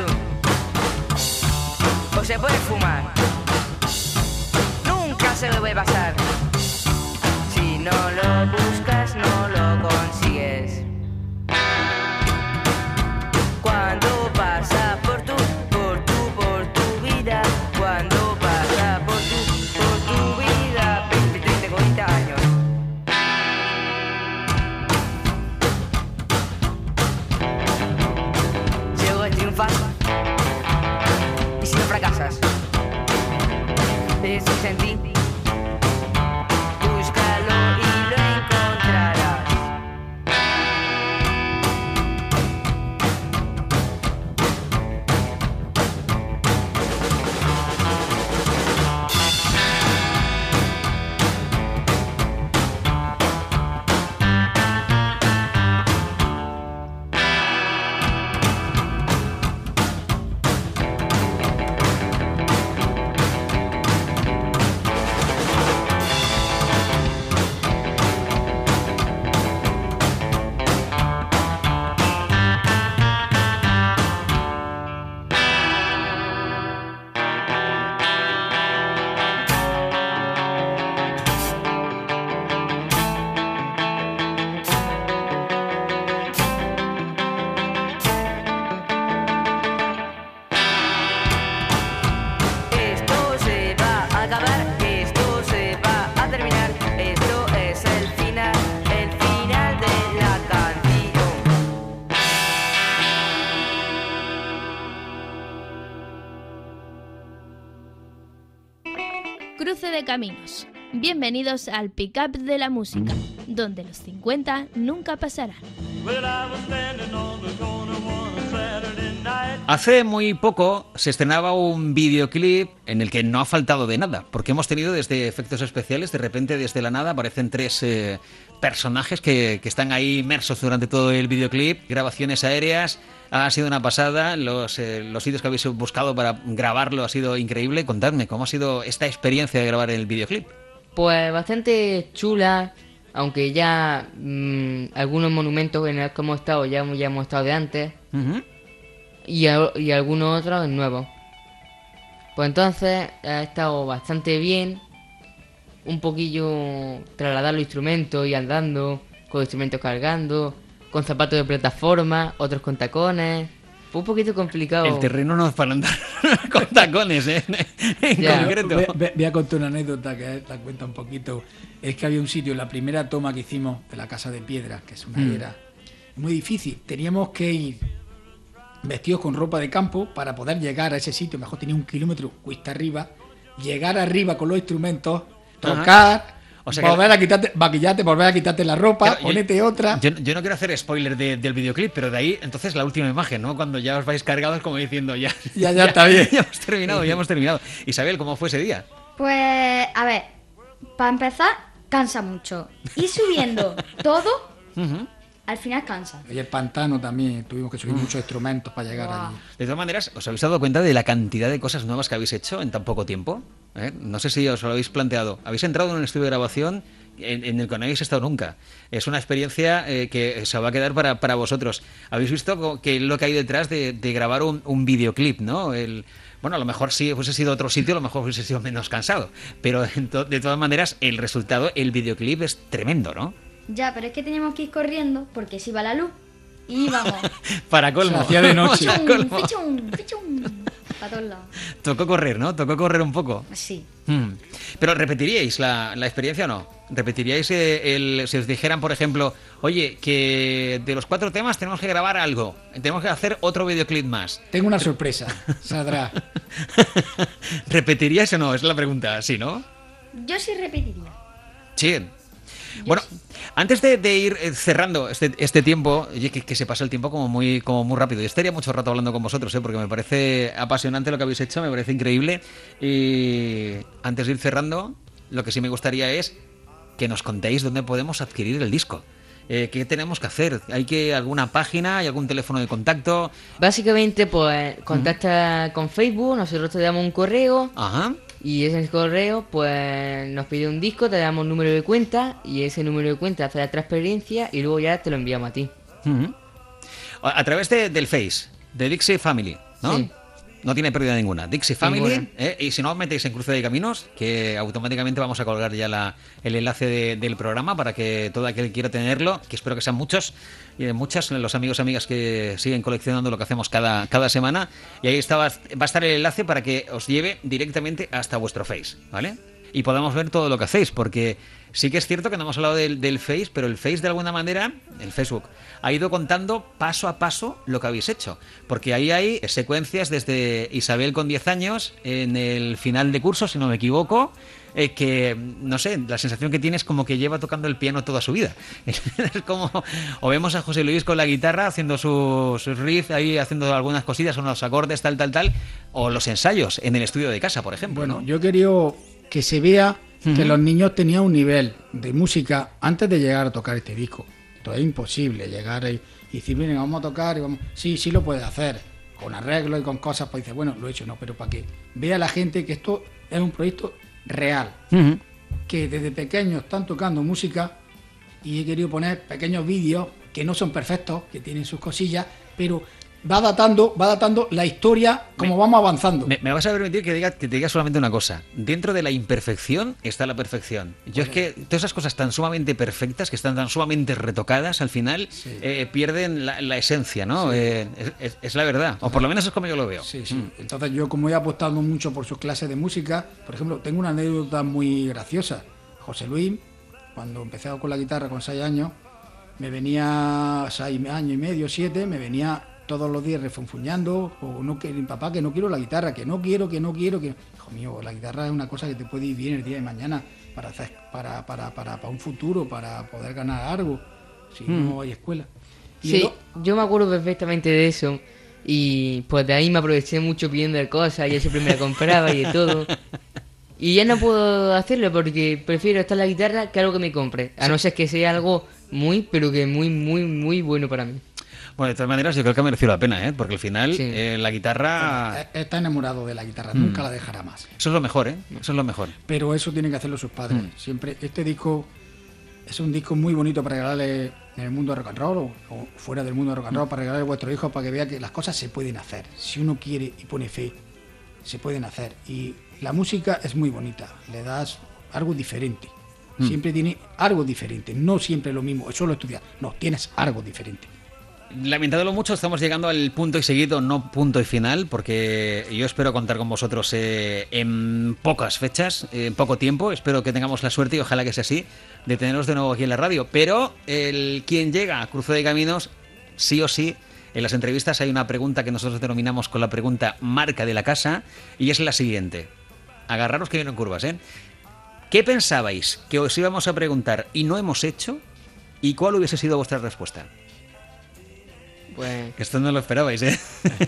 o se puede fumar. Nunca se lo puede pasar. Si no lo buscas, no lo consigues. Cuando pasa por tu, por tu, por tu vida, cuando pasa por tu, por tu vida, veinte, treinta, cuarenta años. Luego triunfas y si no fracasas, eso es en ti. Búscalo y lo encontrarás. Esto se va a acabar, esto se va a terminar, esto es el final, el final de la canción. Cruce de caminos. Bienvenidos al pick-up de la música, donde los cincuenta nunca pasarán. Hace muy poco se estrenaba un videoclip en el que no ha faltado de nada, porque hemos tenido desde efectos especiales, de repente desde la nada aparecen tres eh, personajes que, que están ahí inmersos durante todo el videoclip, grabaciones aéreas, ha sido una pasada, los, eh, los sitios que habéis buscado para grabarlo ha sido increíble. Contadme, ¿cómo ha sido esta experiencia de grabar el videoclip? Pues bastante chula, aunque ya mmm, algunos monumentos en los que hemos estado ya, ya hemos estado de antes. Uh-huh. Y, a, y algunos otros nuevos. Pues entonces ha estado bastante bien. Un poquillo trasladar los instrumentos y andando, con los instrumentos cargando, con zapatos de plataforma, otros con tacones. Fue un poquito complicado. El terreno no es para andar con tacones, ¿eh? En Ya. concreto. Ve- ve- Voy a contar una anécdota que la cuenta un poquito. Es que había un sitio, la primera toma que hicimos de la Casa de Piedra, que es una Mm. era muy difícil. Teníamos que ir vestidos con ropa de campo para poder llegar a ese sitio. Mejor tenía un kilómetro cuesta arriba, llegar arriba con los instrumentos, tocar, O sea que- volver a quitarte, maquillarte, volver a quitarte la ropa, Claro, yo- ponerte otra. Yo, yo no quiero hacer spoiler de- del videoclip, pero de ahí, entonces la última imagen, ¿no? Cuando ya os vais cargados como diciendo, ya, Ya, ya está bien. Ya hemos terminado, ya hemos terminado. Isabel, ¿cómo fue ese día? Pues, a ver, para empezar, cansa mucho. Ir subiendo todo, Ujú. al final cansa. Y el pantano también, tuvimos que subir Mm. muchos instrumentos para llegar Wow. allí. De todas maneras, ¿os habéis dado cuenta de la cantidad de cosas nuevas que habéis hecho en tan poco tiempo? ¿Eh? No sé si os lo habéis planteado. Habéis entrado en un estudio de grabación en, en el que no habéis estado nunca. Es una experiencia eh, que se va a quedar para, para vosotros. Habéis visto co- que lo que hay detrás de, de grabar un, un videoclip, ¿no? El, bueno, a lo mejor si hubiese sido otro sitio, a lo mejor hubiese sido menos cansado. Pero en to- de todas maneras, el resultado, el videoclip es tremendo, ¿no? Ya, pero es que teníamos que ir corriendo porque se iba la luz y íbamos. Para colmo. Se hacía de noche. Para Fichum, colmo. fichum, fichum, para todos lados. Tocó correr, ¿no? Tocó correr un poco. Sí. Hmm. Pero ¿repetiríais la, la experiencia o no? ¿Repetiríais eh, el, si os dijeran, por ejemplo, oye, que de los cuatro temas tenemos que grabar algo, tenemos que hacer otro videoclip más? Tengo una sorpresa, saldrá. ¿Repetiríais o no? Es la pregunta, ¿sí, no? Yo sí repetiría. Sí. Bueno, antes de, de ir eh, cerrando este, este tiempo, oye, que, que se pasa el tiempo como muy, como muy rápido. Yo estaría mucho rato hablando con vosotros, ¿eh? Porque me parece apasionante lo que habéis hecho, me parece increíble. Y antes de ir cerrando, lo que sí me gustaría es que nos contéis dónde podemos adquirir el disco. Eh, ¿Qué tenemos que hacer? ¿Hay que alguna página? ¿Hay algún teléfono de contacto? Básicamente, pues, contacta con Facebook, nosotros te damos un correo. Ajá. Y ese correo, pues, nos pide un disco, te damos un número de cuenta, y ese número de cuenta hace la transferencia, y luego ya te lo enviamos a ti. Ujú. A, a través de, del Face, de Dixie Family, ¿no? Sí. No tiene pérdida ninguna. Dixie Family, Ninguna. ¿eh? Y si no os metéis en Cruce de Caminos, que automáticamente vamos a colgar ya la, el enlace de- del programa para que todo aquel que quiera tenerlo, que espero que sean muchos, y de muchas, los amigos y amigas que siguen coleccionando lo que hacemos cada, cada semana, y ahí está, va a estar el enlace para que os lleve directamente hasta vuestro Face, ¿vale? Y podamos ver todo lo que hacéis, porque sí que es cierto que no hemos hablado del, del Face, pero el Face de alguna manera, el Facebook, ha ido contando paso a paso lo que habéis hecho. Porque ahí hay secuencias desde Isabel con diez años, en el final de curso, si no me equivoco, eh, que, no sé, la sensación que tiene es como que lleva tocando el piano toda su vida. Es como, o vemos a José Luis con la guitarra haciendo sus su riff, ahí haciendo algunas cosillas, unos acordes, tal, tal, tal, o los ensayos en el estudio de casa, por ejemplo. Bueno, ¿no? yo quería que se vea que Ujú. los niños tenían un nivel de música antes de llegar a tocar este disco. Esto es imposible, llegar y, y decir, miren, vamos a tocar y vamos... Sí, sí lo puede hacer, con arreglos y con cosas, pues dice, bueno, lo he hecho, no, pero para que vea la gente que esto es un proyecto real, Ujú. que desde pequeños están tocando música y he querido poner pequeños vídeos que no son perfectos, que tienen sus cosillas, pero va datando, va datando la historia como vamos avanzando. Me, me vas a permitir que, diga, que te diga solamente una cosa. Dentro de la imperfección está la perfección. Yo es que todas esas cosas tan sumamente perfectas, que están tan sumamente retocadas, al final Sí. eh, pierden la, la esencia, ¿no? Sí. Eh, es, es- es la verdad. O por lo menos es como yo lo veo. Sí, sí. Mm. Entonces yo, como he apostado mucho por sus clases de música, por ejemplo, tengo una anécdota muy graciosa. José Luis, cuando empecé con la guitarra con seis años, me venía seis años y medio, siete, me venía todos los días refunfuñando, o no que papá, que no quiero la guitarra, que no quiero, que no quiero, que hijo mío, la guitarra es una cosa que te puede ir bien el día de mañana para hacer, para, para, para, para un futuro, para poder ganar algo, si Mm. no hay escuela. Y Sí, el- yo me acuerdo perfectamente de eso. Y pues de ahí me aproveché mucho pidiendo cosas y yo siempre me la compraba y de todo. Y ya no puedo hacerlo porque prefiero estar en la guitarra que algo que me compre. A no ser que sea algo muy, pero que muy, muy, muy bueno para mí. Bueno, de todas maneras, yo creo que ha merecido la pena, ¿eh? Porque al final Sí. eh, la guitarra... Eh, está enamorado de la guitarra, Mm. nunca la dejará más. Eso es lo mejor, ¿eh? Eso es lo mejor. Pero eso tienen que hacerlo sus padres. Mm. Siempre, este disco es un disco muy bonito para regalarle en el mundo de rock and roll o, o fuera del mundo de rock and roll, para regalarle a vuestros hijos, para que vea que las cosas se pueden hacer. Si uno quiere y pone fe, se pueden hacer. Y la música es muy bonita, le das algo diferente. Mm. Siempre tiene algo diferente, no siempre lo mismo, es solo estudiar. No, tienes algo diferente. Lamentándolo mucho, estamos llegando al punto y seguido, no punto y final, porque yo espero contar con vosotros eh, en pocas fechas, en poco tiempo. Espero que tengamos la suerte, y ojalá que sea así, de teneros de nuevo aquí en la radio. Pero el quien llega a Cruce de Caminos, sí o sí, en las entrevistas hay una pregunta que nosotros denominamos con la pregunta marca de la casa, y es la siguiente. Agarraros que vienen curvas, ¿eh? ¿Qué pensabais que os íbamos a preguntar y no hemos hecho? ¿Y cuál hubiese sido vuestra respuesta? Pues... Esto no lo esperabais, ¿eh?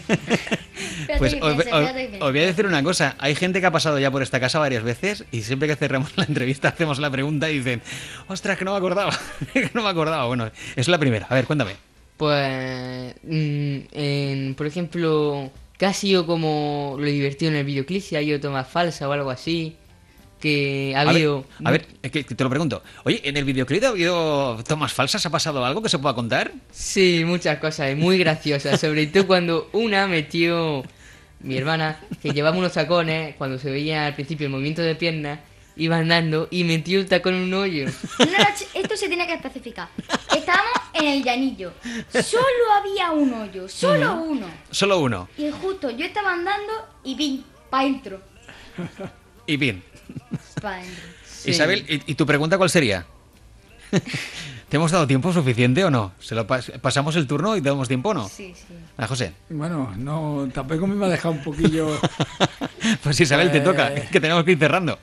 Pues os, os- os voy a decir una cosa. Hay gente que ha pasado ya por esta casa varias veces y siempre que cerramos la entrevista hacemos la pregunta y dicen, ostras, que no me acordaba, que no me acordaba. Bueno, es la primera. A ver, cuéntame. Pues, mm, en, por ejemplo, ¿qué ha sido como lo divertido en el videoclip? Si ha habido tomas falsas o algo así, que ha A ver, habido... a ver, es que te lo pregunto. Oye, ¿en el videoclip ha habido tomas falsas? ¿Ha pasado algo que se pueda contar? Sí, muchas cosas, muy graciosas, sobre todo cuando una metió, mi hermana, que llevaba unos tacones, cuando se veía al principio el movimiento de piernas, iba andando y metió el tacón en un hoyo. No, no, ch- esto se tiene que especificar. Estábamos en el llanillo. Solo había un hoyo, solo Ujú. uno. Solo uno. Y justo yo estaba andando y pim, pa' dentro. Y bien. Pa' dentro. Isabel, ¿y, y tu pregunta cuál sería? ¿Te hemos dado tiempo suficiente o no? ¿Se lo pas- pasamos el turno y te damos tiempo o no? Sí, sí. A José. Bueno, no, tampoco me ha dejado un poquillo... Pues Isabel, te Eh. toca, que tenemos que ir cerrando.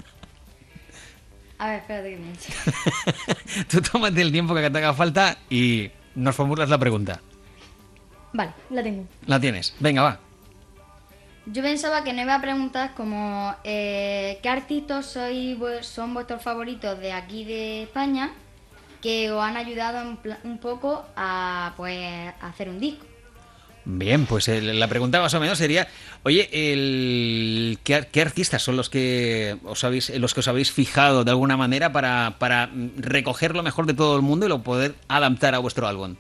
A ver, espérate que me eche. Tú tómate el tiempo que te haga falta y nos formulas la pregunta. Vale, la tengo. La tienes. Venga, va. Yo pensaba que no iba a preguntar como eh, ¿qué artistas sois, vu- son vuestros favoritos de aquí de España que os han ayudado en pla- un poco a pues a hacer un disco? Bien, pues el- la pregunta más o menos sería, oye, el, ¿qué, ar- qué artistas son los que os habéis, los que os habéis fijado de alguna manera para, para mm, recoger lo mejor de todo el mundo y lo poder adaptar a vuestro álbum?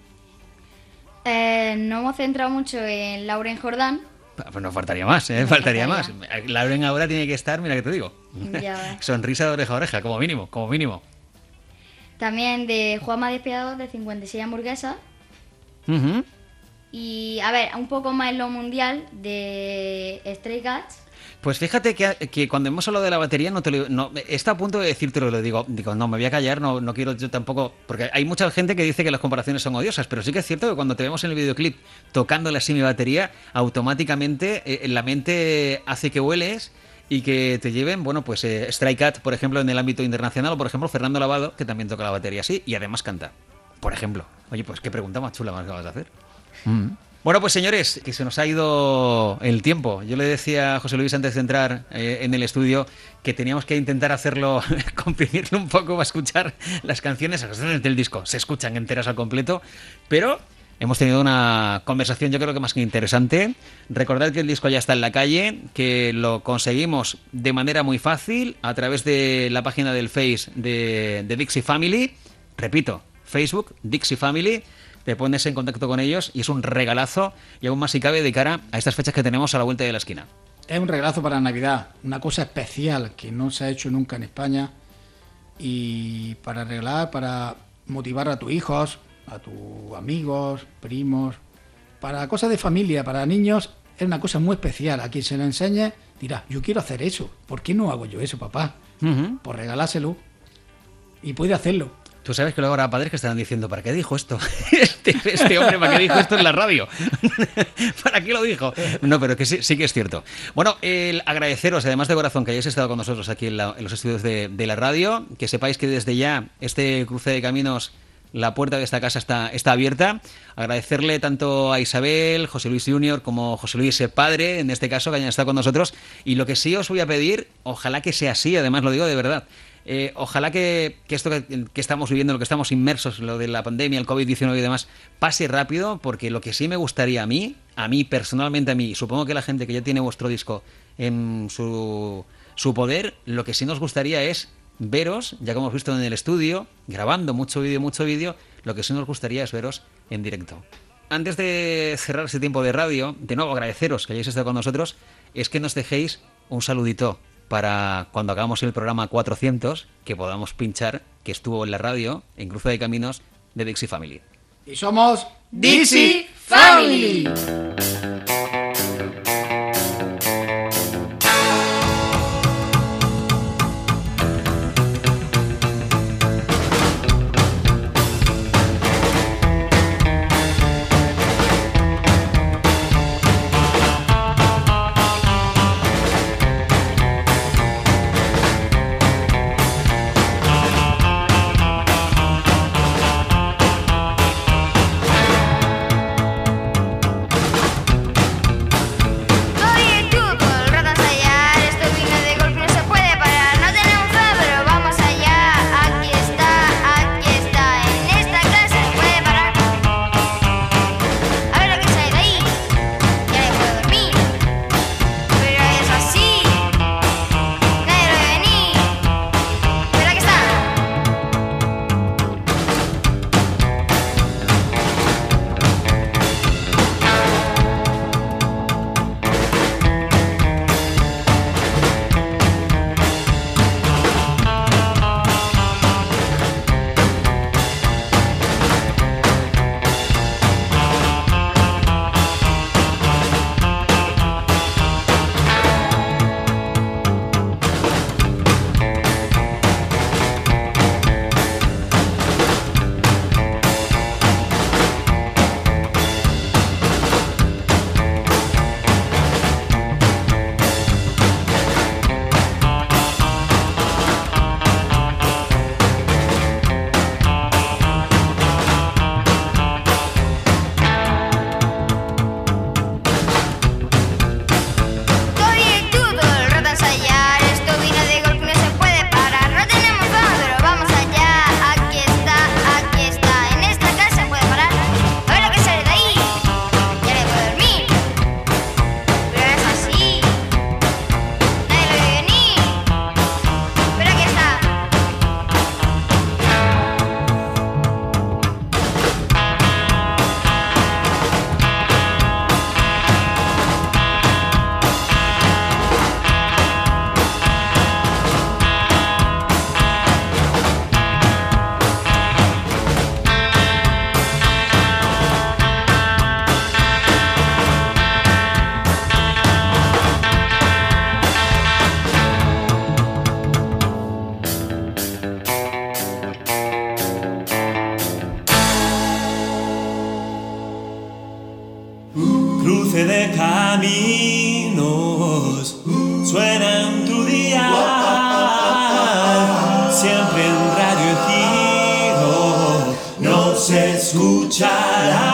Eh, no hemos centrado mucho en Lauren Jordán. Pues no faltaría más, ¿eh? No faltaría faltaría. más. Lauren ahora tiene que estar, mira que te digo. Ya ves. Sonrisa de oreja a oreja, como mínimo, como mínimo. También de Juanma Despiadado de cincuenta y seis hamburguesas. Ujú. Y a ver, un poco más en lo mundial de Stray Cats. Pues fíjate que, que cuando hemos hablado de la batería, no te lo, no, está a punto de decírtelo, lo digo, digo, no, me voy a callar, no, no quiero yo tampoco, porque hay mucha gente que dice que las comparaciones son odiosas, pero sí que es cierto que cuando te vemos en el videoclip tocándole así mi batería, automáticamente eh, la mente hace que hueles y que te lleven, bueno, pues eh, Stray Cat, por ejemplo, en el ámbito internacional, o por ejemplo, Fernando Lavado, que también toca la batería así y además canta, por ejemplo. Oye, pues qué pregunta más chula me acabas de hacer. Mm. Bueno, pues señores, que se nos ha ido el tiempo. Yo le decía a José Luis antes de entrar eh, en el estudio que teníamos que intentar hacerlo, comprimirlo un poco para escuchar las canciones. Las canciones del disco se escuchan enteras al completo, pero hemos tenido una conversación yo creo que más que interesante. Recordad que el disco ya está en la calle, que lo conseguimos de manera muy fácil a través de la página del Face de, de Dixie Family. Repito, Facebook, Dixie Family. Te pones en contacto con ellos y es un regalazo, y aún más si cabe de cara a estas fechas que tenemos a la vuelta de la esquina. Es un regalazo para Navidad, una cosa especial que no se ha hecho nunca en España, y para regalar, para motivar a tus hijos, a tus amigos, primos, para cosas de familia, para niños, es una cosa muy especial. A quien se lo enseñe dirá, yo quiero hacer eso, ¿por qué no hago yo eso, papá? Uh-huh. Por regalárselo, y puede hacerlo. Tú sabes que luego habrá padres que estarán diciendo, ¿para qué dijo esto? Este, este hombre, ¿para qué dijo esto en la radio? ¿Para qué lo dijo? No, pero que sí, sí que es cierto. Bueno, el agradeceros, además de corazón, que hayáis estado con nosotros aquí en, la- en los estudios de, de la radio, que sepáis que desde ya este cruce de caminos, la puerta de esta casa está, está abierta. Agradecerle tanto a Isabel, José Luis junior, como José Luis eh, padre, en este caso, que hayan estado con nosotros. Y lo que sí os voy a pedir, ojalá que sea así, además lo digo de verdad, Eh, ojalá que, que esto que, que estamos viviendo, lo que estamos inmersos, lo de la pandemia, el covid diecinueve y demás, pase rápido, porque lo que sí me gustaría a mí, a mí personalmente a mí, y supongo que la gente que ya tiene vuestro disco en su, su poder, lo que sí nos gustaría es veros, ya como hemos visto en el estudio, grabando mucho vídeo, mucho vídeo, lo que sí nos gustaría es veros en directo. Antes de cerrar este tiempo de radio, de nuevo agradeceros que hayáis estado con nosotros, es que nos dejéis un saludito para cuando hagamos el programa cuatrocientos, que podamos pinchar que estuvo en la radio, en Cruce de Caminos, de Dixie Family. Y somos Dixie Family. de caminos suena en tu día, siempre en Radio Ejido nos escuchará.